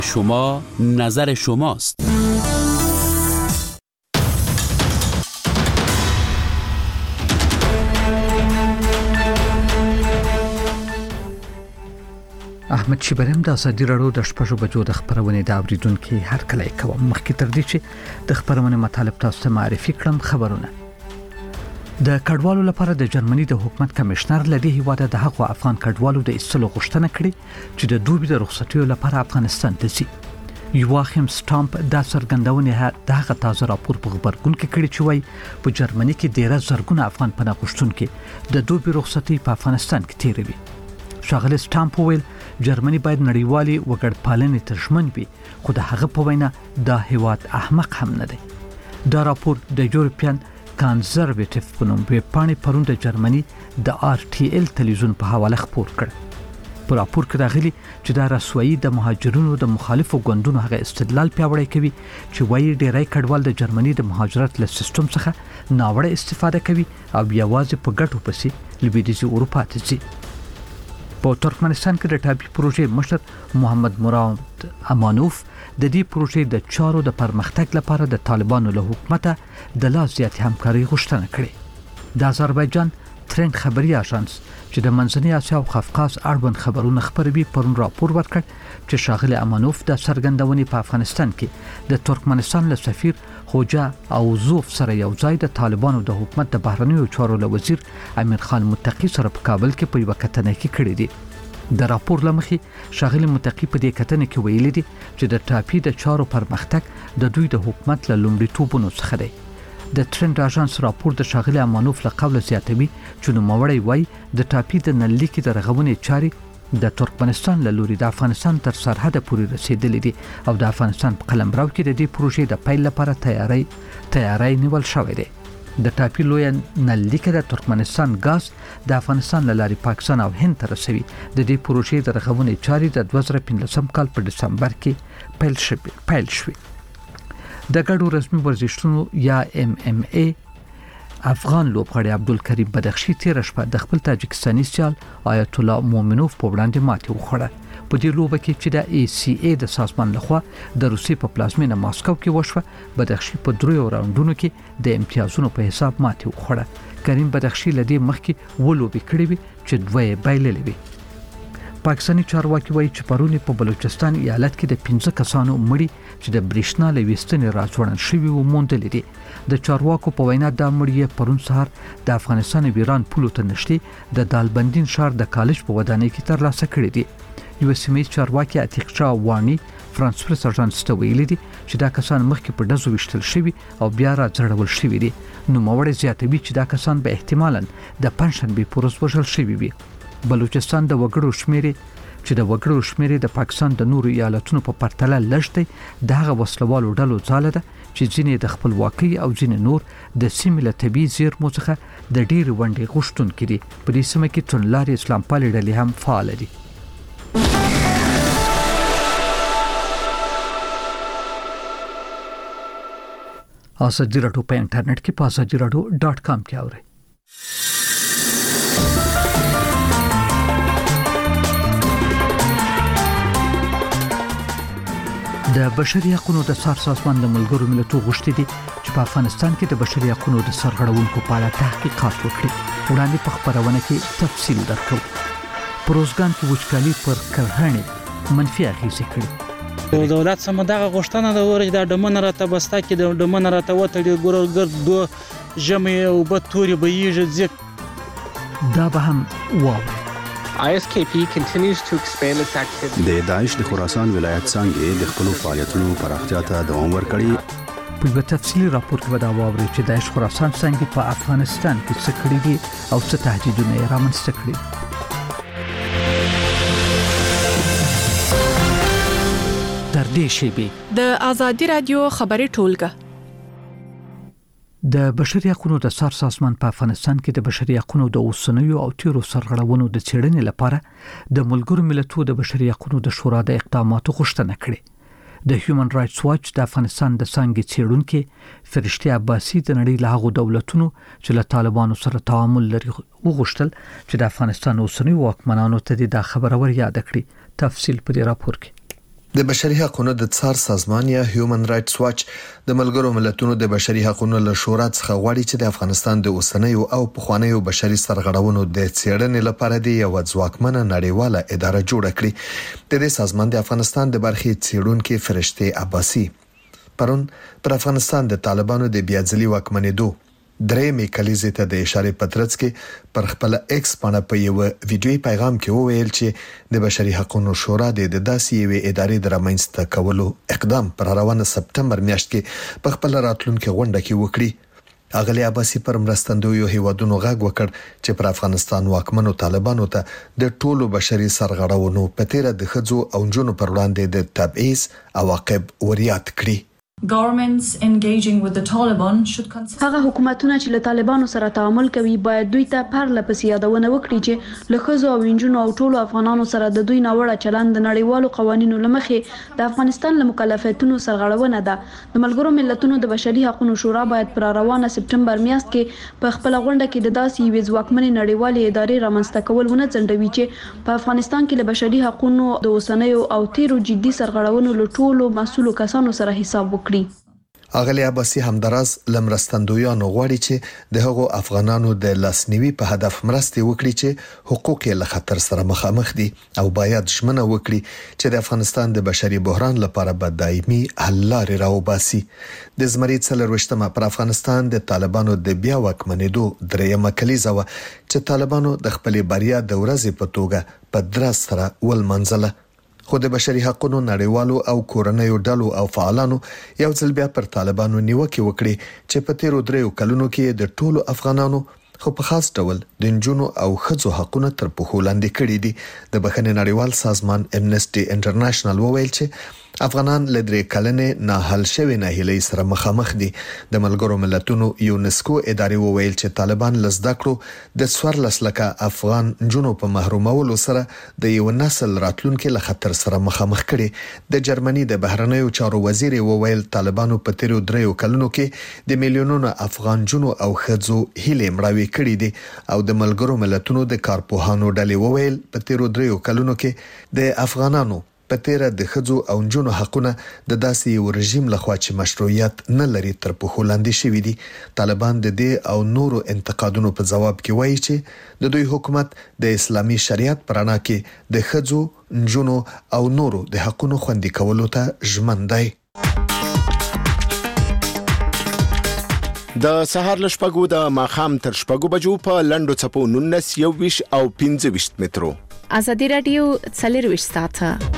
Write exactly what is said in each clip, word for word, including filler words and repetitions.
شما نظر شماست. احمد شیبرم د ازادي راډیو د شپږو بجو د خبرونې د اوریدونکو هر کله کوم مخکې تر دې چې د خبرونې مطالب تاسو ته معرفي کړم. خبرونه د کډوالو لپاره د جرمني د حکومت کمشنر لدی هیواده د حق افغان کډوالو د ایستلو غوښتنه کړې چې د دوی د رخصتیو لپاره افغانستان ته ځي. یواخیم سټامپ د سرګندونې د هغه تازه راپور په خبرګون کې کړی چې وایي په جرمني کې ډیره زرګونه افغان پناه غوښتونکي د دوی رخصتي په افغانستان کې تیروي. شاغلی سټامپ ویل جرمني باید نړیوالي وګړپالنې ته ژمن وي، خو د هغه په وینا دا هیواد احمق هم نه دی. دا راپور د یورپین کنزرویټیو په نوم ویبپاڼې پرون د جرمني د آر ټي ال تلویزیون په حواله خپور کړ. په راپور کې راغلي چې دا رسوایی د مهاجرونو د مخالفو ګوندونو هغه استدلال پیاوړی کوي چې وایي ډیری کډوال د جرمني د مهاجرت له سیستم څخه ناوړه استفاده کوي او یوازې په ګټو پسې لویدیځي اروپا ته ځي. په ترکمنستان کې د ټاپي پروژې مشر محمد مراد امانوف د دې پروژې د چارو د پرمختګ لپاره د طالبانو له حکومته د لا زیاتې همکاري غوښتنه کړې. د آذربایجان ترند خبري اژانس چې د منځنۍ اسیا او قفقاز اړوند خبرونه خبروي پرون راپور ورکړ چې شاغلی امانوف د سرګندونې په افغانستان کې د ترکمنستان له سفیر خوجا اوزوف سره یو ځای د طالبانو د حکومت د بهرنیو چارو له وزیر امیر خان متقی سره په کابل کې په یو کتنه کې کړی دی. د راپور لمخې شاغلی متقی په دې کتنه کې ویلي دي چې د ټاپي د چارو پرمختګ د دوی د حکومت له لومړیتوبونو څخه دی. د ترند اژانس راپور د شاغلی امانوف له قوله زیاتوي چې نوموړی وایي د ټاپي د نلي کې د رغونې چارې د ترکمنستان له لوري د افغانستان تر سرحد پورې رسیدلې دي او د افغانستان په قلمرو کې د دې پروژې د پیل لپاره تیاری تیاری نیول شوې ده. د ټاپي لوی نلي کې د ترکمنستان غاز د افغانستان له لارې پاکستان او هند ته رسوي. د دې پروژې د رغونې چارې د دوه زره پنځلسم کال په دسمبر کې پیل شوې پیل شوې. د ګډو رسمي ورزشونو یا ام ام ای افغان لوبغاړی عبدالکریم بدخشي تیر شپه د خپل تاجکستاني سیال آیت الله مومنوف په وړاندې ماتې وخوړه. په دې لوبه کې چې د ای سی ای د سازمان لخوا د روسي په پلازمینه ماسکو کې وشوه، بدخشي په دریو راوندونو کې د امتیازونو په حساب ماتې وخوړه. کریم بدخشي لدې مخکې ولوبې کړې وي چې دوه یې بایللې وي. پاکستاني چارواکي وایي چې پرونی په بلوچستان ایالت کې د پنځه کسانو مړي چې د برېښنا له ویستنې راځوړن شوي و موندل دي. د چارواکو په وینا دا مړي پرون سهار د افغانستان ایران پولو ته نشټي د دالبندین ښار د کالج په ودانۍ کې ترلاسه کړي دي. یو سیمه چارواکي عتیق شاه وانی فرانس پریس اژانس ته ویلي دي چې دا کسان مخکې په ډزو وشتل شوي او بیا راځړول شوي دي. نو موړ زیاتوي چې دا کسان به احتمالاً د پنځشنبه پورز وژل شوي وي. بلوچستان د وګړو شمیرې چې د وګړو شمیرې د پاکستان د نورو ایالتونو په پرتله لږ دی. دغه وسلوالو ډلو ځاله ده چې ځینې د خپلواکۍ او ځینې نور د سیمې له طبیعي زیرمو څخه د ډېرې ونډې غوښتونکي دي. په دې سیمه کې توندلارې اسلام پالې ډلې هم فعال دي. ازادي راډیو په انټرنیټ کې په ازادي راډیو ډاټ کام کې اورئ. د بشري حقوقو د سر سازمان د ملګرو ملتونو غوښتي دي چې په افغانستان کې د بشري حقوقو د سرغړونکو په اړه تحقیقات وکړي. وړاندې په خبرونه کې تفصیل درکو. پروزګان کې وچکالي پر کرهڼې منفي اغېزې کړې. دولت سم دغه غوښتنه د ورج د ډمن راته بستا کې د ډمن راته وټړي ګورګر دو جمع او بتوري بهیږي ځکه دا به هم واو I S K P continues to expand its activities. د داعش د خراسان ولایت څنګه د خپل فعالیتونو پراختیا ته دوام ورکړي. په یو تفصیلي راپور کې دا واوري چې داعش خراسان څنګه په افغانستان کې څه کړی دي او څه تهدیدونه یې رامنځته کړي. تر دې شیبې د ازادي رادیو خبري ټولګه د بشري حقوقو د سر سازمان په افغانستان کې د بشري حقوقو د اوسنیو او تیرو سرغړونو د څېړنې لپاره د ملګرو ملتونو د بشري حقوقو د شورا د اقداماتو غوښتنه کړې. د هیومن رائټس واچ د افغانستان د څنګه څېړونکو فرشتي عباسي د نړۍ له هغو دولتونو چې له طالبانو سره تعامل لري وغوښتل چې د افغانستان اوسنیو واکمنانو ته د خبرور یاد کړي. تفصیل په دې راپور کې. د بشري حقوقو د څار سازمان یا هیومن رائټس واچ د ملګرو ملتونو د بشري حقوقو له شورا څخه غواړي چې د افغانستان د اوسنیو او پخوانیو بشري سرغړونو د څېړنې لپاره د یو ځواکمنه نړیواله اداره جوړه کړي. د دې سازمان د افغانستان د برخې څېړونکو فرشته عباسي پرون پر افغانستان د طالبانو د بیاځلي واکمنېدو درې میکالیزې ته د اشاره پترڅ کې پر خپل ایکس باندې په یو ویډیوي پیغام کې وویل چې د بشري حقوقو شورا د داسې یوې ادارې د رامنځته کولو اقدام پر روانه سپتمبر میاشت کې په خپل راتلونکو غونډه کې وکړي. اغلی عباسي پر مرستندویو هیوادونو غږ وکړ چې پر افغانستان واکمنو طالبانو ته د ټولو بشري سرغړونو په تیر د خځو او جنونو پر وړاندې د تبعیض عواقب وریاد کړي. Governments engaging with the Taliban should consider هغه حکومتونه چې له طالبانو سره تعامل کوي باید دوی ته پرله پسې یادونه وکړي چې له ښځو او نجونو او ټولو افغانانو سره د دوی ناوړه چلند د نړیوالو قوانینو له مخې د افغانستان له مکلفیتونو سرغړونه ده. د ملګرو ملتونو د بشري حقوقو شورا باید پر روانه سپتمبر میاشت کې په خپل غونډه کې د داسې یوې ځواکمنې نړیوالې ادارې رامنځته کول ونه ځنډوي چې په افغانستان کې له بشري حقوقو د اوسنیو او تیرو جدي سرغړونو له ټولو مسؤلو کسانو سره حساب وکړي. اغلی عباسي همدراز لمرستندویانو غواړي چې د هغو افغانانو د لاسنیوي په هدف مرستې وکړي چې حقوق یې له خطر سره مخامخ دي او باید ژمنه وکړي چې د افغانستان د بشري بحران لپاره به دایمي حل لارې راوباسي. د زمري څلرويشتمه پر افغانستان د طالبانو د بیا واکمنېدو درېیمه کلیزه وه چې طالبانو د خپلې بریا د ورځې په توګه په دراز سره ولمنځله. خو د بشري حقوقو نړیوالو او کورنیو ډلو او فعالانو یو ځل بیا پر طالبانو نیوکه وکړي چې په تیرو دریو کلونو کې د ټولو افغانانو خو په خاص ډول د نجونو او ښځو حقوقونه تر پښو لاندې کړي دي. د بخښنې نړیوال سازمان امنسټي انټرنیشنل وویل چې افغانان له درې کلنې نه حل شوی نه هلي سره مخامخ دي. د ملګرو ملتونو یونسکو ادارې وویل چې طالبان لزده کړو د څوارلس لکه افغان جنونو په محرومولو سره د یو نسل راتلونکو له خطر سره مخامخ کړي. د جرمني د بهرنیو چارو وزیر وویل طالبانو په تیرو دریو کلونو کې د میلیونونو افغان جنونو او ښځو هیلې مړاوي کړي دي او د ملګرو ملتونو د کارپوهانو ډلې وویل په تیرو دریو کلونو کې د افغانانو په تیر د ښځو او نجونو حقونه د داسې یو رژیم لخوا چې مشروعیت نه لري تر پښو لاندې شوي دي. طالبان د دې او نورو انتقادونو په جواب کې وایي چې د دوی حکومت د اسلامي شریعت پر اړه کې د ښځو، نجونو او نورو د حقونو خوندي کولو ته ژمن دی. د سهار لشپګو د ماخام تر شپګو بجو په لندو چپو نونس یو ویش او پنځه ویش مترو. ازادي رادیو څلور ویش ساعته.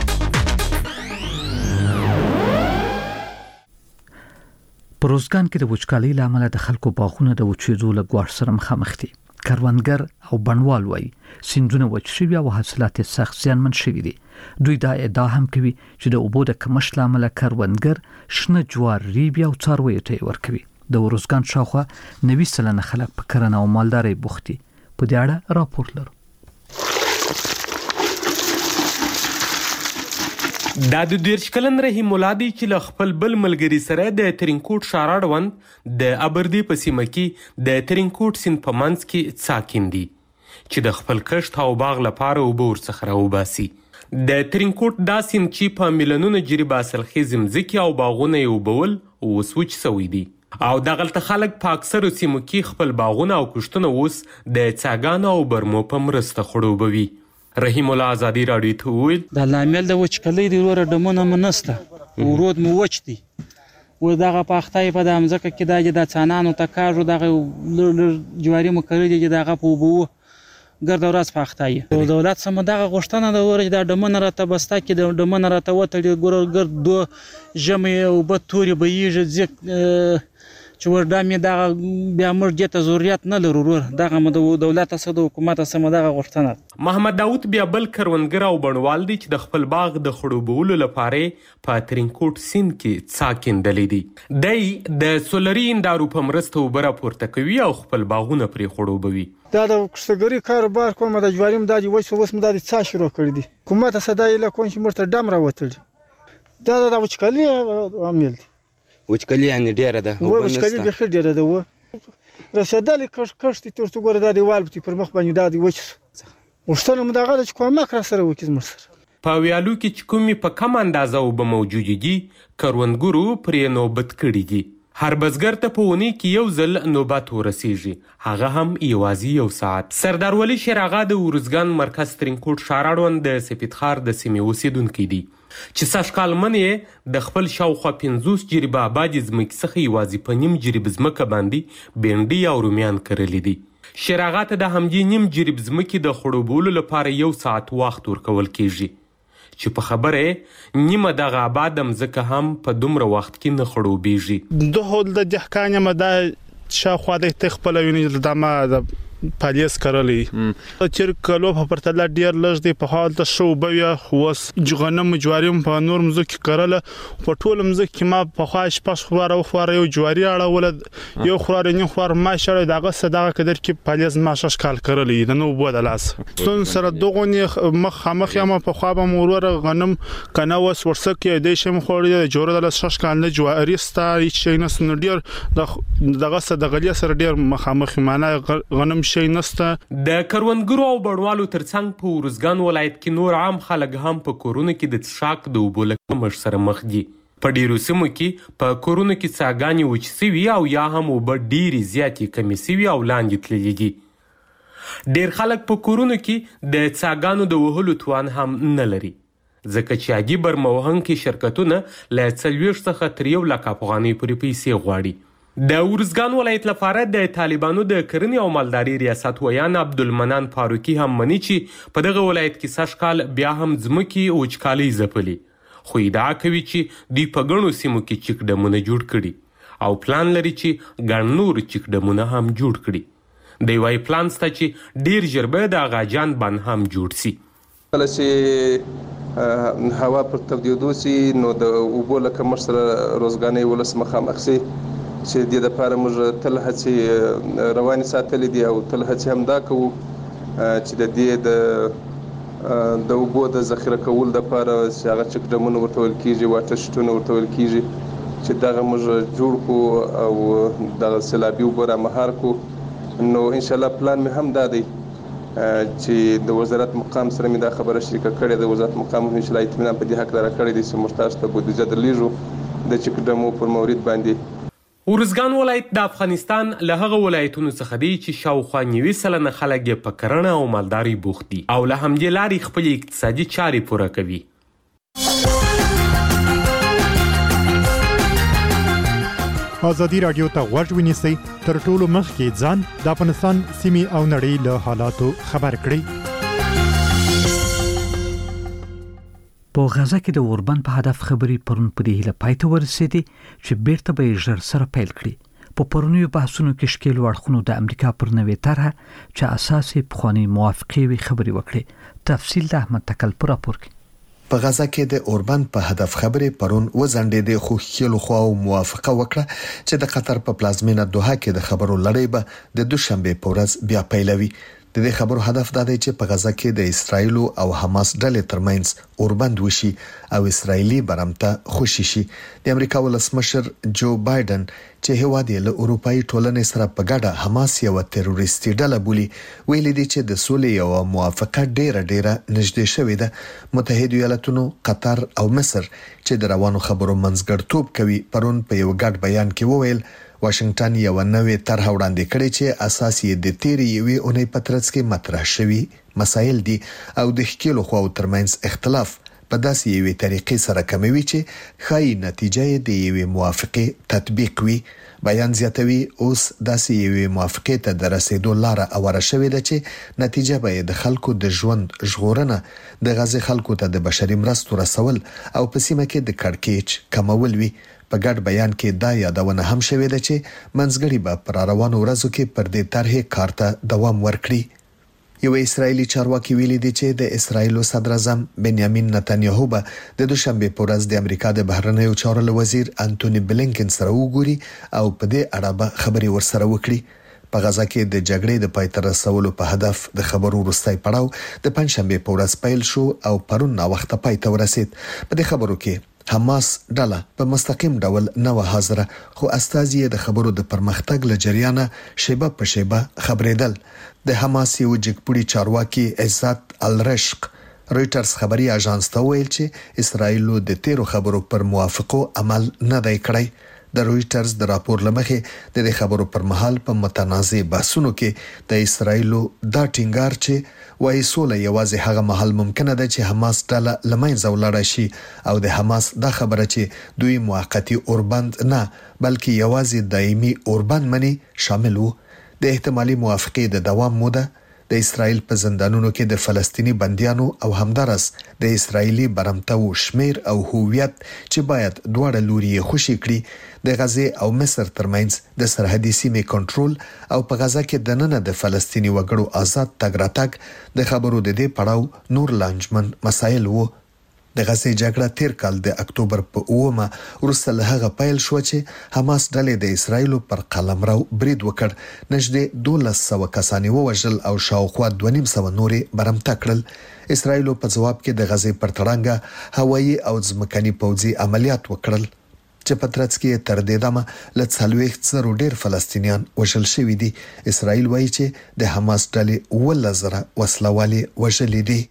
په روزګان کې د وچکالۍ لامل د خلکو باغونه د وچېدو له ګواښ سره مخامخ دي. کروندګر او بڼوال وایي سیندونه وچ شوي او حاصلات سخت زیانمن شوي دي. دوی دا ادعا هم کوي چې د اوبو د کمښت لامل کروندګر شنه جوار، ریبې او څارویو ته ورکوي. د روزګان شاوخوا نوي سلنه خلک په کرنه او مالدارۍ بوخت دي. په دې اړه راپور لرو. دا د دیرش کلن رحیم الله دی چې له خپل بل ملګري سره د ترینکوټ شاراړوند د ابردي په سیمه کې د ترینکوټ سیند په منځ کې ساکن دي چې د خپل کښت او باغ لپاره اوبه ورڅخه راوباسي. د ترینکوټ دا سیند چې په میلیونونو جریب حاصلخیزې مځکې او باغونه یې اوبول اوس وچ سوي دي او دغلته خلک په اکثرو سیمو کې خپل باغونه او کښتونه اوس د څاګانو او برمو په مرسته خړوبوي. رحیم الله ازادي راډیو ته وویل د لامل د وچکالۍ د وروره ډمونه مو نسته، ورود مو وچ دی. و دغه پاختای په د مځکه کې دا د څانانو ته کاږو دغه لږ جواري مو کړی دی چې دغه په اوبو ګرد ورځ پاختای. دولت سم دغه غوښتنه د وروره د ډمونه راته بسته کې د ډمونه راته وتړي ګور ګرد دو ژمې او به تورې بهیږي ځکه چې وردا مې دغه بیا موږ دې ته ضرورت نه لرو ورور دغه مو د دولت سره د حکومت سره دغه غوښتنه. محمد داود بیا بل کروندګر او بڼوال دی چې د خپل باغ د خړوبولو لپاره په ترینکوټ سیند کې څاکندلې دي. دی د سولري اندارو په مرسته اوبه راپورته کوي او خپل باغونه پرې خړوبوي. دا د کښتګرۍ کاروبار کوم د جواریم د وچ اوس مو د څا شروع کړی دي. حکومت صداي له کوم چې مرته ډم راوتل دا د وچکالۍ عامل دی. وچکالي یعنی ډیره ده و وچکالي به خیر ډیره ده و رسیدل کښ کښ ته څو ګور د دیوال په پر مخ باندې د وچ وښتنه مداغه چې کومه کړ سره وکړ مر سره په ویالو کې چې کومې په کم اندازه اوبه موجودې دي کروندګرو پرې نوبت کړي دي. هر بزګر ته په اونۍ کې یو ځل نوبت ورسیږي، هغه هم یوازې یو ساعت. سردار ولی شیر آغا د ارزګان مرکز ترینکوټ ښار اړوند د سپیدخار د سیمې اوسیدونکی دی چې سږ کال منی یې د خپل شاوخوا پنځوس جریبه آبادې ځمکې څخه یوازې په نیم جریب ځمکه باندې بینډۍ او رومیان کرلي دي. شیر آغا ته د همدې نیم جریب ځمکې د خړوبولو لپاره یو ساعت وخت ورکول کیږي چې په خبره نیمه دغه آباد مځکه هم په دومره وخت کې نه خړوبېږي. د هول د دهقان یم د شاوخوا د تخپل یونی د ما د پالیس کرلی چې کلو په پرتله ډیر لږ دی په حال د شو بیا وس جغنم جواریم په نور مزه کرله په ټول مزه کې ما په خواش پس خواره او خواره یو جواری اړول یو خواره نه خوار ما شړ دغه صدقه قدر کې پالیس ما شش کال کرلی د نو بو د لاس سن سره دغه مخ مخ یم په خوابه مرور غنم کنه وس ورسکه د شم خوري د جوړه د لاس شش کال نه جواری ستا هیڅ نه سن ډیر دغه صدقه سره ډیر مخامخ معنا غنم د کروندګرو او بڼوالو ترڅنګ په ارزګان ولایت کې نور عام خلک هم په کورونو کې د څښاک د اوبو له کمښت سره مخ دي. په ډیرو سیمو کې په کورونو کې څاګانې وچې سوي او یا هم اوبه ډیرې زیاتې کمې سوي او لاندې تللي دي. ډیر خلک په کورونو کې د څاګانو د وهلو توان هم نه لري ځکه چې عادي برموهونکي شرکتونه له څلوېښت څخه تر یو لک افغانۍ پورې پیسې غواړي. د ارزګان ولایت لپاره د طالبانو د کرنې او مالداري ریاست ویان عبدالمنان فاروقي هم مني چې په دغه ولایت کې سږ کال بیا هم ځمکې وچکالۍ ځپلي، خو ادعا کوي چې دوی په ګڼو سیمو کې چیک ډمونه جوړ کړي او پلان لري چې ګڼ نور چیک ډمونه هم جوړ کړي. دی وايي پلان سته چې ډیر ژر به د اغاجان بند هم جوړ سي. کله چې هوا پر تودېدو سي نو د اوبو له کمښت سره روزګانۍ ولس مخامخ سي چې د لپاره موږ تل هڅې روانې ساتلې دي او تل هڅې هم دا کوو چې د دې د د اوبو د ذخیره کول لپاره چې هغه چک ډمونه ورته ویل کېږي واټر شیټونه ورته ویل کېږي چې دغه موږ جوړ کړو او دغه سیلابي اوبه رامهار کړو. نو انشاءالله پلان مې هم دا دی چې د وزارت مقام سره مې دا خبره شریکه کړې ده. وزارت مقام انشاءالله اطمینان په دې حق لري کړی دی چې موږ تاسو ته بودیجه درلیږو د چک ډمو پر مورید باندې. ارزګان ولایت د افغانستان له هغه ولایتونو څخه دی چې شاوخوا نوي سلنه خلک یې په کرنه او مالدارۍ بوخت دي او له همدې لارې خپلې اقتصادي چارې پوره کوي. ازادي راډیو ته غوږ ونیسئ تر ټولو مخکې ځان د افغانستان سیمې او نړۍ له حالاتو خبر کړئ. په غزا کې د اوربند په هدف خبري پرون په دې هله پای ته ورسېدې چې بیرته به یې ژر سره پیل کړي. په پرونیو بحثونو کې ښکېلو اړخونو د امریکا پر نوې طرحه چې اساس یې پخوانۍ موافقې وي خبرې وکړې. تفصیل د احمد تکل پر راپور کې. په غزا کې د اوربند په هدف خبرې پرون وزنډېدې خو ښکېلو خواو موافقه وکړه چې د قطر په پلازمینه دوحه کې د خبرو لړۍ به د دوشنبه په ورځ بیا پیلوي. د دې خبرو هدف دا دی چې په غزا کې د اسرایل او حماس ډلې ترمنځ اوربند وشي او اسرایلی برمته خوشي شي. د امریکا ولسمشر جو بایدن چې هیواد یې له اروپאי ټولنې سره په ګډه حماس یو تروریستي ډله بولي ویلي دي چې د سولې او موافقه ډیره ډیره نږدې شوې ده. متحده ایالاتونو، قطر او مصر چې د روانو خبرو منځګړیتوب کوي پرون په یو ګډ بیان کې وویل واشنگټن یو نوې طرح وړاندې کړې چې اساس یې د تیری یوې اونۍ په ترڅ کې مطرح شوی مسایل دي او د ښکېلو خواو ترمنځ اختلاف په داسې یوې طریقې سره کموي چې ښایي نتیجه یې د یوې موافقې تطبیق وي. بیان زیاتوي اوس داسې یوې موافقې ته د رسیدو لاره اوره شوې ده چې نتیجه به د خلکو د ژوند ژغورنه، د غزې خلکو ته د بشري مرستو رسول او په سیمه کې د کړکېچ کمول وي. په ګډ بیان کې دا یادونه هم شوې ده چې منځګړي به پر روانو ورځو کې پر دې طرحې کار ته دوام ورکړي. یو اسرایلی چارواکي ویلي دی چې د اسرایل صدر اعظم بنیامین نتنیاهو به د دوشنبه په ورځ د امریکا د بهرنیو چارو وزیر انټونی بلینکن سره وګوري او په دې اړه به خبري ورسره وکړي. په غزا کې د جګړې د پای ته رسولو په هدف د خبرو وروستی پړاو د پنځشنبه په ورځ پیل شو او پرون نا وخت پای ته ورسید. په دې خبرو کې حماس ډله په مستقیم ډول نه و حاضره خو استازي د خبرو د پرمختګ له جریانه شیبه په شیبه خبرېدل. د حماس یو جګپوړي چارواکي عزت الرشق رويټرز خبري اژانس ته ویل چې اسرائیل د تیرو خبرو پر موافقو عمل نه دی کړی. د رويټرز د راپور لمخې د خبرو پر مهال په متنازع بحثونو کې د اسرائیل دا ټینګار چې وايي سوله یوازې هغه محل ممکنه ده چې حماس ډله لمنځه ولاړ شي او د حماس دا خبره چې دوی موقتی اوربند نه بلکې یوازې دایمي اوربند مني شامل وو. د احتمالي موافقې د دوام موده د اسرائیل په زندانونو کې د فلسطینی بنديانو او همدارس د اسرایلی برمتو شمیر او هویت چې باید دواړه لوري خوشي کړي د غزه او مصر ترمنځ د سرحدي سیمې کنټرول او په غزه کې د نن د فلسطینی وګړو آزاد تګ راتګ د خبرو د دې پړاو نور لانجمن مسایل وو. د غزه جګړه تیر کال د اکتوبر په اومه وروسته له هغه پیل شو چې حماس ډلې د اسرایل پر قلمرو برید وکړ. نږدې دولس سوه کسان ووژل او شاوخوا دوه نیم سوه نورې برمته کړل. اسرایل په جواب کې د غزه پر تړنګ هوایي او ځمکني پوځي عملیات وکړل چې په ترڅ کې تر دې دمه له څلوېښت زره ډېر فلسطینیان وژل شوي دي. اسرایل وایي چې د حماس ډلې اووه زره وسلوالې وژلې دي.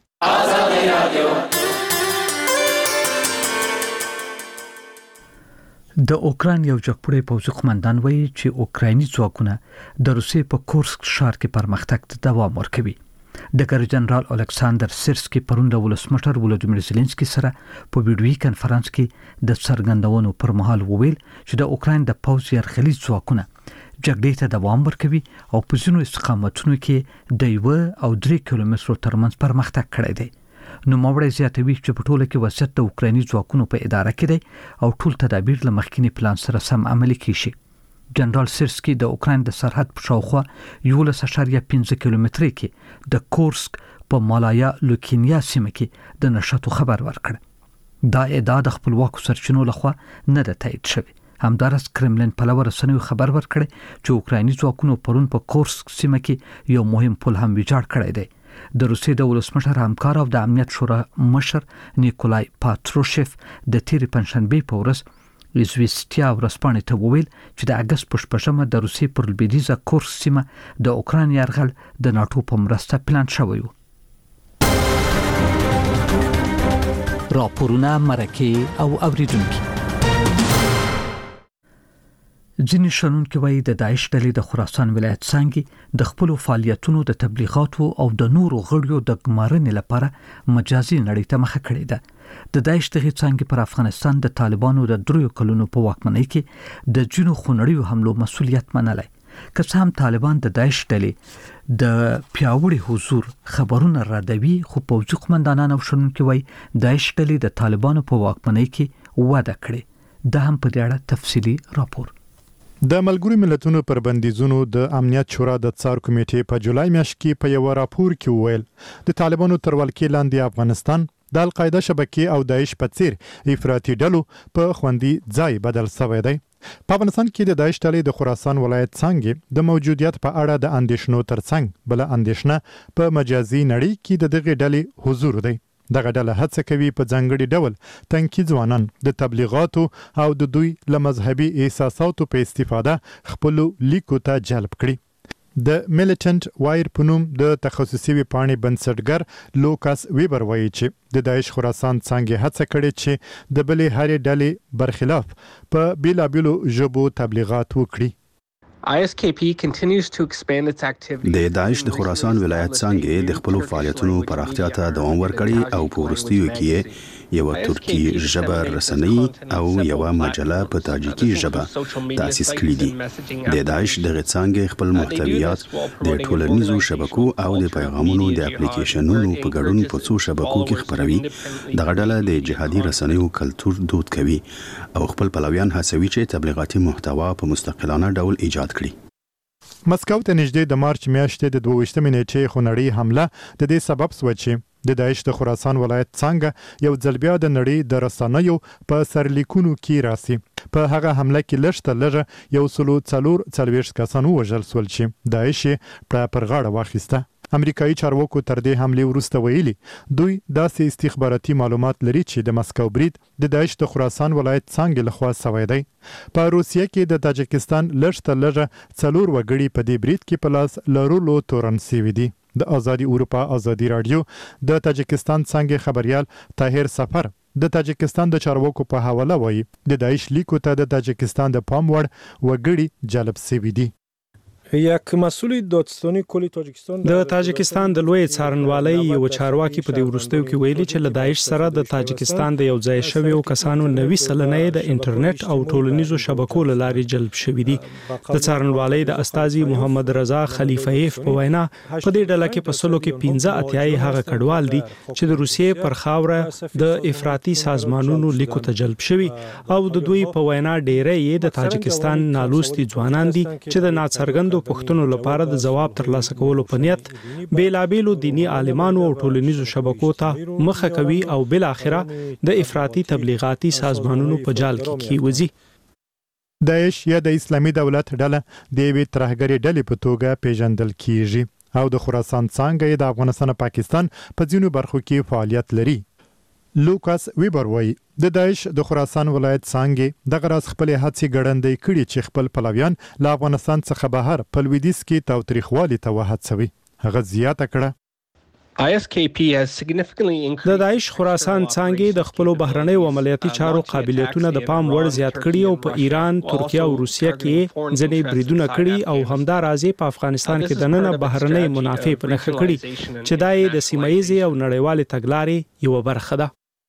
د اوکران یو جګپوړی پوځي قومندان وایي چې اوکرایني ځواکونه د روسیې په کورسک ښار کې پرمختګ ته دوام ورکوي. ډګر جنرال الکساندر سیرسکي پرون د ولسمشر ولودیمیر زيلنسکي سره په ویډیوي کانفرنس کې د څرګندونو پر مهال وویل چې د اوکراین د پوځي یرغلي ځواکونه جګړې ته دوام ورکوي او په ځینو استقامتونو کې د یو او درې کیلومترو ترمنځ پرمختګ کړی دی. نو موري زیاتوي چې په ټوله کې وضعیت د اوکرایني ځواکونو په اداره کې دی او ټول تدابیر له مخکینی پلان سره سم عملي کیږي. جنرال سیرسکي د اوکراین د سرحد په شاوخوا یو سل پنځه کیلومتره کې د کورسک په مالایا لوکینیا سیمه کې د نشټو خبر ورکړ. دا ادعا د خپلواکو سرچینو لخوا نه ده تایید شوې. همدارس کرملین په لور رسنیو خبر ورکړ چې اوکرایني ځواکونو پرون په کورسک سیمه کې یو مهم پل هم ویجاړ کړی دی. د روسیې د ولسمشر همکار او د امنیت شورا مشر نیکولای پاتروشف د تیر پنځشنبه په ورځ ایزویستیا ورسپانې ته وویل چې د اگست په شپږمه د روسیې پر لویدیځه کورس سیمه د اوکراین یرغل د ناتو په مرسته پلان شوی و. راپورونه مرکه او اوریدونکو ځینې شنونکي وایي د داعش ډلې د خراسان ولایت څنګه د خپل فعالیتونو د تبلیغاتو او د نورو غړیو د ګمارنې لپاره مجازي نړۍ ته مخه کړې ده. د داعش دغه څنګه پر افغانستان د طالبانو د دریو کلونو په واکمنۍ کې د جنو خونړیو حملو مسولیت منلای. که څه هم طالبان د داعش ډلې د پیاوړي حضور خبرونه ردوي خو پوځي قومندانان او شنونکي وایي داعش ډلې د طالبانو په واکمنۍ کې وعده کړې. دا هم په دې اړه تفصیلی راپور. د ملګرو ملتونو پر بندیزونو د امنیت شورا د څار کمیټې په جولای میاشت کې په یو راپور کې وویل د طالبانو تر ولکې لاندې افغانستان د القاعده شبکې او داعش په څیر افراطي ډلو په خوندي ځای بدل شوی دی. په افغانستان کې د داعش ډلې د خراسان ولایت څنګه د موجودیت په اړه د اندېښنو ترڅنګ بل اندېښنه په مجازي نړۍ کې د دغه ډلې حضور دی. دغه ډله هڅه کوي په ځانګړي ډول تنکي ځوانان د تبلیغاتو او د دوی له مذهبي احساساتو په استفاده خپل لیکو ته جلب کړي. د میلیټنټ وایر په نوم د تخصصي ویبپاڼې بنسټګر لوکاس ویبر وایي چې د داعش خراسان څنګه هڅه کړې چې د بلې هرې ډلې برخلاف په بیلابیلو ژبو تبلیغات وکړي. I S K P continues to expand its activities. د داعش د خراسان ولایت څنګه د خپل فعالیتونو پراختیا ته دوام ورکړي او په وروستیو کې یو ترکی ژبه رسنۍ او یو مجله په تاجیکي ژبه تاسیس کړې دي. د داعش د څنګه خپل محتویات د ټولنیزو شبکو او د پیغامونو د اپلیکیشنونو په ګډون په څو شبکو کې خپروي. دغه ډله د جهادي رسنیو کلتور دود کوي او خپل پلویان هڅوي چې تبلیغاتي محتوا په مستقلانه ډول ایجاد کړي. مسکو ته نږدې د مارچ میاشتې د دوه ویشتمې نیټې خونړۍ حمله د دې سبب شو چې د داعش د خراسان ولایت څنګه یو ځل بیا د نړۍ د رسنیو په سرلیکونو کې راسي. په هغه حمله کې لږ تر لږه یو سلو څلور څلوېښت کسان وژل شول چې داعش یې پر غاړه واخیسته. امریکایي چارواکو تر دې حملې وروسته ویلي دوی داسې استخباراتي معلومات لري چې د مسکو برید د داعش د خراسان ولایت څنګه لخوا شوی دی. په روسیه کې د تاجکستان لږ تر لږه څلور وګړي په دې برید کې په لاس لرلو تورن شوي دي. د ازادي اروپا ازادي رادیو د تاجکستان څنګه خبريال طاهر سفر د تاجکستان د چارواکو په حواله وایي د داعش لیکو ته د تاجکستان د پام وړ وګړي جلب شوي دي. یک مسئول دادستانی کل تاجکستان د تاجکستان د لوی څارنوالۍ یو چارواکي په دې وروستیو کې ویلي چې له داعش سره د تاجکستان د یو ځای شویو کسانو نوي سلنه د انټرنیټ او ټولنیزو شبکو له لارې جلب شوي دي. د څارنوالۍ د استاذي محمد رضا خلیفهیف په وینا په دې ډله کې په سلو کې پنځه اتیاي هغه کډوال دي چې د روسیې پر خاوره د افراطي سازمانونو لیکو ته جلب شوي او د دوی په وینا ډېری یې د تاجکستان نالوستي ځوانان دي چې د ناڅرګندو پښتنو لپاره د جواب ترلاسه کولو په نیت بیلابیلو دینی عالمانو او ټولنیزو شبکو ته مخه کوي او بل اخره د افراطي تبلیغاتي سازمانونو په جال کې کیوځي. داعش یا د اسلامي دولت ډله د یوې ترهګرې ډلې په توګه پیژندل کیږي او د خراسان څنګه د افغانستان او پاکستان په ځینو برخو کې فعالیت لري. لوکاس ویبر وایي د داعش د خراسان ولایت څنګه د غراس خپل هڅې ګړندې کړي چې خپل پلویان له افغانستان څخه بهر په لویدیځ کې تاوتریخوالي ته وهڅوي. هغه زیاته کړه د داعش خراسان څنګه د خپل بهرنۍ او عملیاتي چارو قابلیتونه د پام وړ زیات کړي او په ایران، ترکیه او روسیه کې ځنې بریدونه کړي او همدا راځي په افغانستان کې د نن بهرنۍ منافع په نخښه کړي چې دای د سیمایي او نړیوال تګلارې یو برخه ده.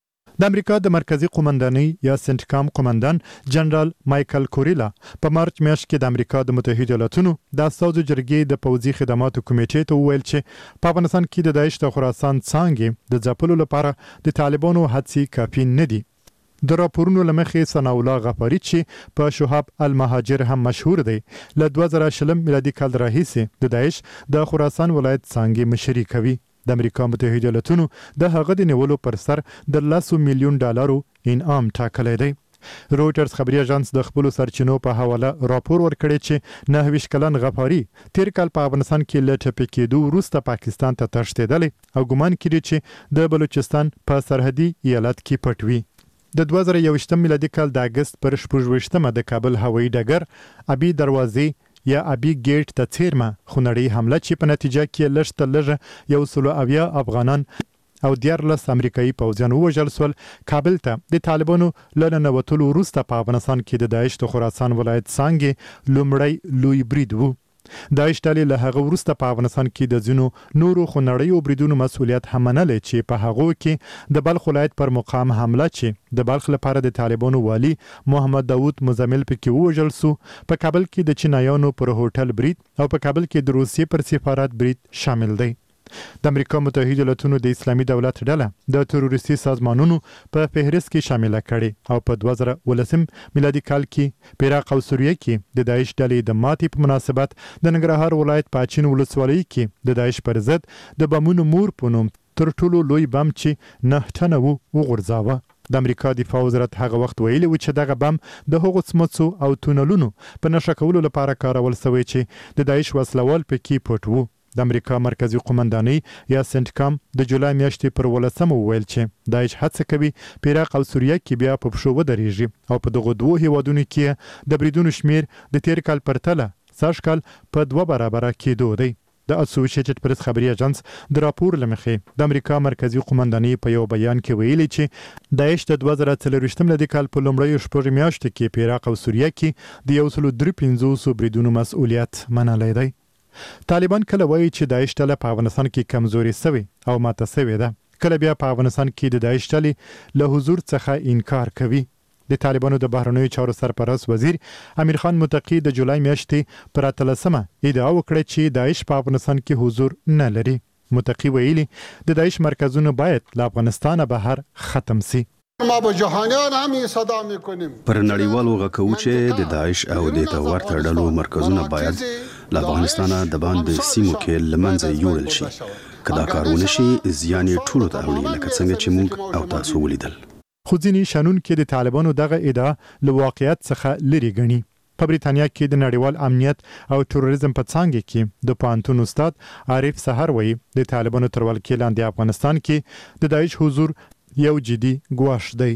د امریکا د مرکزی قومندانۍ یا سنټکام قومندان جنرال مایکل کوریلا په مارچ میاشت کې د امریکا د متحده ایالاتونو د اساسو جرګې د پوځي خدماتو کمیټې ته وویل چې په افغانستان کې د داعش د خراسان څنګه د ځپلو لپاره د طالبانو هڅې کافي نه دي. د راپورونو لمخې ثناء الله غفاری چې په شهاب المهاجر هم مشهور دی له دوه زره شلم میلادي کال راهیسې د داعش د خراسان ولایت څنګه مشري کوي. د امریکا متحده ایالاتونو د هغه د نیولو پر سر د لسو میلیون ډالرو انعام ټاکلی دی. رويټرز خبري اژانس د خپل سرچینو په حواله راپور ورکړی چې نهه ویشت کلن غفاری تیر کال په افغانستان کې له ټپي کېدو وروسته پاکستان ته تښتېدلی او ګمان کړي چې د بلوچستان په سرحدي ایالت کې پټ وي. د دوه زره یوویشتم میلادي کال د اګست پر شپږ ویشتمه د کابل هوایي ډګر ابي دروازې یا ابي ګیټ ته څیرمه خونړۍ حمله چې په نتیجه کې لږ تر لږه یو سل اویا افغانان او دیارلس امریکایي پوځیان ووژل شول. کابل ته د طالبانو له ننوتلو وروسته په افغانستان کې د داعش د خراسان ولایت څنګه لومړی لوی برید و. داعش ډلې له هغه وروسته په افغانستان کې د ځینو نورو خونړیو بریدونو مسؤلیت هم منلی چې په هغو کې د بلخ ولایت پر مقام حمله چې د بلخ لپاره د طالبانو والی محمد داوود مزمل پکې ووژل سو، په کابل کې د چینایانو پر هوټل برید او په کابل کې د روسیې پر سفارت برید شامل دی. د امریکا متحده ایالاتونو د اسلامي دولت ډله د تروریستي سازمانونو په فهرست کې شامل کړي او په دوه زره ولسم میلادي کال کې په عراق او سوریه کې د داعش ډلې د ماتې په مناسبت د ننګرهار ولایت پاچین ولسوالۍ کې د داعش پر ضد د بمونو مور په نوم تر ټولو لوی بم چې نه ټنه و وغورځاوه. د امریکا دفاع وزارت هغه وخت ویلي و چې دغه بم د هغو سمڅو او تونلونو په نشه کولو لپاره کارول شوی چې د داعش وسلوال پکې پټ وو. د امریکا مرکزی قومندانۍ یا سنټکام د جولای میاشتې پر ولسمه وویل چې داعش هڅه کوي په عراق او سوریه کې بیا په پښو ودرېږي او په دغو دوو هیوادونو کې د بریدونو شمیر د تیر کال پرتله سږ کال په دوه برابره کېدو دی. د اسوسییټډ پریس خبري اژانس د راپور لمخې د امریکا مرکزی قومندانۍ په یو بیان کې ویلي چې داعش د دوه زره څلوېښتم میلادي کال په لومړیو شپږو میاشتو کې په عراق او سوریه کې د یو سل درې پنځوسو بریدونو مسؤلیت منلی دی. طالبان کله وایي چې داعش ډله په افغانستان کې کمزوري شوې او ماته شوې ده، کله بیا په افغانستان کې د داعش ډلې له حضور څخه انکار کوي. د طالبانو د بهرنیو چارو سرپرست وزیر امیر خان متقي د جولای میاشتې پر اتلسمه ادعا وکړه چې داعش په افغانستان کې حضور نه لري. متقي ویلي د داعش مرکزونه باید له افغانستانه بهر ختم سي. ما به جهانیان هم صدا میکنیم. پر نړیوالو غږو چې د داعش او د ورته ډلو مرکزونه باید له افغانستانه د باندې سیمو کې لمنځه یوړل شي. که دا کارونه شي زیان یې ټولو ته اړوي لکه څنګه چې موږ او تاسو ولیدل. خو ځینې شنونکي د طالبانو دغه ادعا له واقعیت څخه لرې ګڼي. په بریتانیا کې د نړیوال امنیت او تروریزم په څانګه کې د پوهنتون استاد عارف سحر وایي د طالبانو تر ولکې لاندې افغانستان کې د داعش حضور یو جدي ګواښ دی.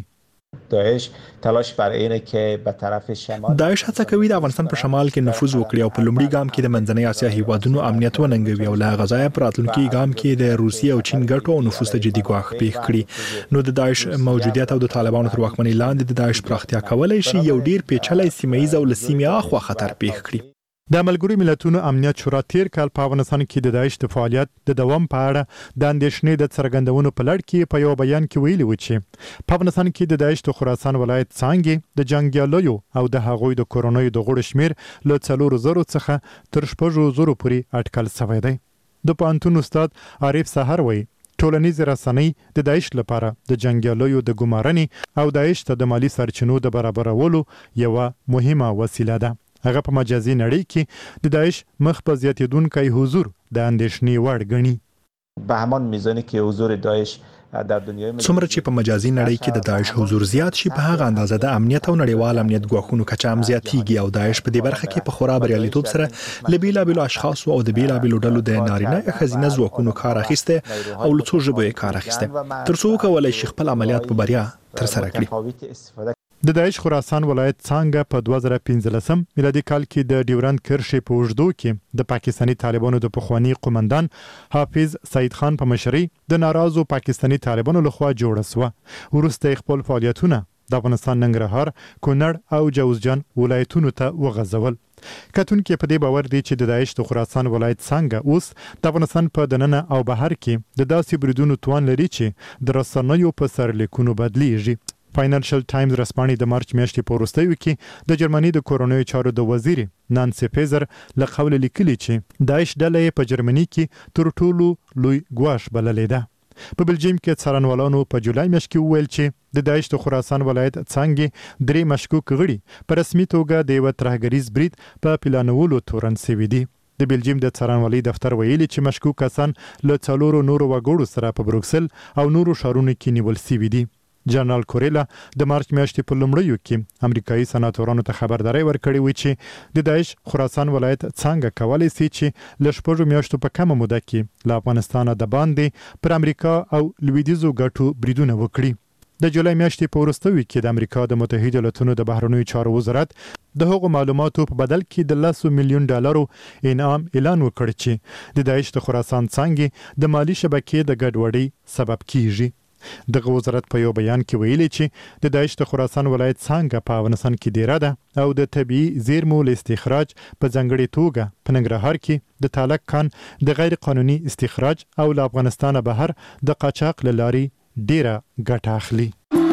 داعش تلاش بر اینه که به طرف شمال داعش هڅه کوي د افغانستان په شمال کې نفوذ وکړي او په لومړي ګام کې د منځنۍ اسیا هیوادونو امنیت وننګوي او له غزا په راتلونکي ګام کې د روسیې او چین ګټو او نفوذ ته جدي ګواښ پیښ کړي. نو د داعش موجودیت او د طالبانو تر واکمنۍ لاندې د داعش پراختیا کولای شي یو ډیر پیچلې سیمه او لسیمه اخوا خطر پیښ کړي. د ملګرو ملتونو امنیت شورا تیر کال په افغانستان کې د داعش د فعالیت د دوام په اړه د اندېښنې د څرګندونو په لړ کې په یو بیان کې ویلي و چې په افغانستان کې د داعش د خراسان ولایت څنګه د جنگیالیو او د هغوی د کورونیو د غړو شمیر له څلور زرو څخه تر شپږ زرو پورې اټکل شوی دی. د پوهنتون استاد عارف سحر وایي ټولنیز رسنۍ د داعش لپاره د جنگیالیو د ګمارنې او داعش ته د مالی سرچینو د برابرولو یو مهمه وسیله ده. هغه په مجازي نړۍ کې د داعش مخ په زیاتیدونکي حضور د اندېښنې وړ ګڼي. به همان میزانی که حضور داعش در دنیای څومره چې په مجازي نړۍ کې د داعش حضور زیات شي په هغه اندازه د امنیت او نړیوال امنیت ګواښونو کچه هم زیاتېږي او داعش په دې برخه کې په خورا بریالیتوب سره له بیلابیلو اشخاصو او د بیلابیلو ډلو د نارینه یا ښځینه ځواکونو کار اخیسته او له څو ژبو یې کار اخیسته تر څو وکولای شي خپل عملیات په بریا ترسره کړي. د داعش خراسان ولایت څنګه په دوه زره پنځلسم میلادي کال کې د ډیورند کرښې په اوږدو کې د پاکستاني طالبانو د پخوانی قومندان حافظ سعید خان په مشرۍ د ناراضو پاکستاني طالبانو لخوا جوړه شوه. وروسته خپل فعالیتونه د افغانستان ننګرهار، کونړ او جوزجان ولایتونو ته وغځول. کتونکو په دې باور دي چې د داعش د خراسان ولایت څنګه اوس د افغانستان په دننه او بهر کې د داسې بریدونو توان لري چې د رسنیو په سرلیکونو بدلیږي. فاینانشل ټایمز رسپانې د مارچ میاشتې په وروستیو کې د جرمني د کورونیو چارو د وزیر نانسی فیزر له قوله لیکلي چې داعش ډله په جرمني کې تر ټولو لوی ګواښ بللې ده. په بلجیم کې څارنوالانو په جولای میاشت کې وویل چې د داعش د خراسان ولایت څنګه درې مشکوک غړي په رسمي توګه د یو ترهګریز برید په پلانولو تورن شوي دي. د بلجیم د څارنوالۍ دفتر ویلي چې مشکوک کسان له څلورو نورو وګړو سره په بروکسل او نورو ښارونو کې نیول شوي دي. جنرال کوریلا د مارچ میاشتې په لومړیو کې امریکایي سناتورانو ته خبرداري ورکړې و چې د داعش خراسان ولایت څنګه کولای شي چې له شپږو میاشتو په کمه موده کې له افغانستان د باندې پر امریکا او لویدیځو ګټو بریدونه وکړي. د جولای میاشتې په وروستیو کې د امریکا د متحده ایالاتونو د بهرنیو چارو وزارت د هغو معلوماتو په بدل کې د لسو میلیون ډالرو انعام اعلان وکړ چې د داعش د خراسان څنګه د مالی شبکې د ګډوډۍ سبب کیږي. دغه وزارت په یو بیان کې ویلي چې د داعش د خراسان ولایت څنګه په افغانستان کې ډیره ده او د طبيعي زیرمو له استخراج په ځنګړې توګه په ننګرهار کې د تالک کان د غیر قانوني استخراج او له افغانستان بهر د قاچاق لاري ډیره ګټه اخلي.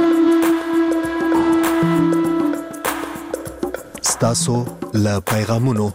ستاسو له پیغامونو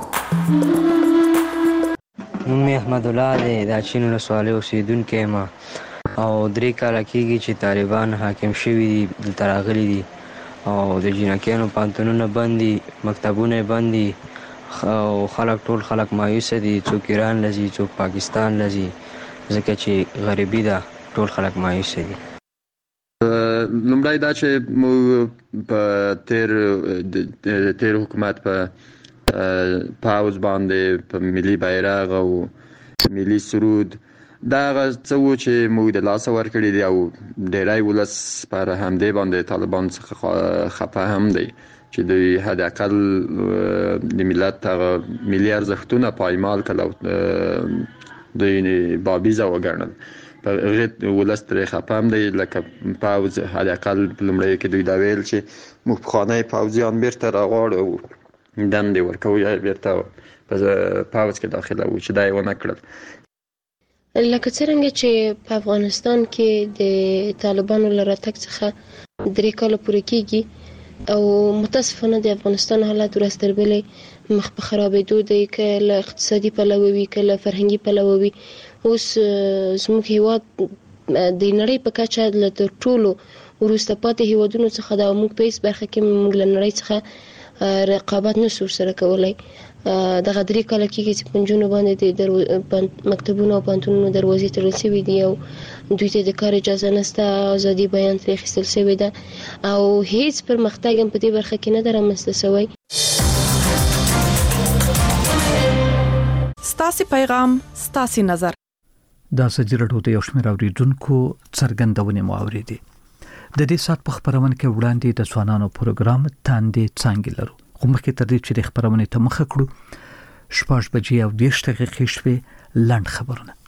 نوم احمد الله دی د چین ولسوالۍ اوسیدونکی یم او درې کاله کېږي چې طالبان حاکم شوي دي دلته راغلي دي او د جینکیانو پوهنتونونه بند دي، مکتبونه بند دي او خلک ټول خلک مایوسه دي، څوک ایران لځي څوک پاکستان لځي ځکه چې غریبي ده، ټول خلک مایوسه دي. لومړی دا چې موږ په تیر تیر حکومت په پاوز باندې په ملي بیرغ او ملي سرود دا هغه څه و چې موږ د لاسه ورکړي دي او ډیری ولس پر همدې باندې طالبان څخه خفه هم دی چې دوی حد اقل د ملت هغه ملي ارزښتونه پایمال کړل او دوی بابیزه وګڼل. په هغې ولس ترې خفه هم دی لکه پوځ حد اقل په لومړیو کې دوی دا ویل چې موږ پخوانی پوځیان بیرته راغواړو او دندې ورکوو یا بیرته په پوځ کې داخله وو چې دا یې ونه کړل. لکه څرنګه چې په افغانستان کې د طالبانو له راتګ څخه درې کاله پوره کېږي او متاسفانه د افغانستان حالات ورځ تر بلې مخ په خرابېدو دی، که له اقتصادي پلوه وي که له فرهنګي پلوه وي. اوس زموږ هېواد د نړۍ په کچه له تر ټولو وروسته پاتې هېوادونو څخه ده او موږ په هېڅ برخه کې موږ له نړۍ څخه رقابت نشو ورسره کولی. دغه درې کاله کېږي چې په نجونو باندې د مکتبونو او پوهنتونونو دروازې تړل شوي دي او دوی ته د کار اجازه نشته، ازادي بیان ترې اخیستل شوې ده او هیڅ پرمختګ هم په دې برخه کې نه ده رامنځته شوی. ستاسې پیغام ستاسې نظر. دا سجرټو ته یو شمېر اوریدونکو څرګندونې مو اورېدې. د دې سات په خبرونه کې وړاندې د ځوانانو پروګرام تاندې څنګه لرو خو مخکې تر دې چې د خبرونه ته مخه کړو شپږ بجې او دېرش دقیقې شوې لاند خبرونه